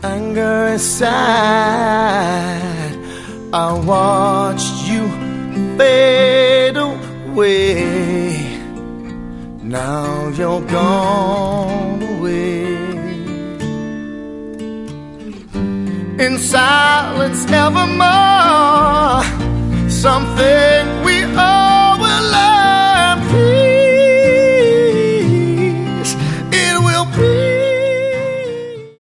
anger inside. I watched you fade away. Now you're gone away. In silence evermore, something we